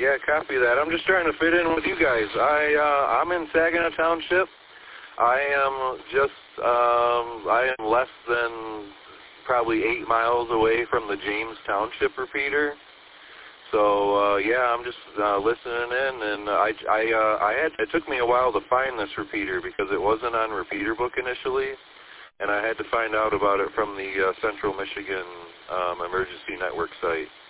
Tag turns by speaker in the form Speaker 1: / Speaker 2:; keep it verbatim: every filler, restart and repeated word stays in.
Speaker 1: Yeah, copy that. I'm just trying to fit in with you guys. I, uh, I'm in Saginaw Township. I am just, um, I am less than probably eight miles away from the James Township repeater. So, uh, yeah, I'm just uh, listening in, and I, I, uh, I had, it took me a while to find this repeater because it wasn't on Repeater Book initially, and I had to find out about it from the uh, Central Michigan um, Emergency Network site.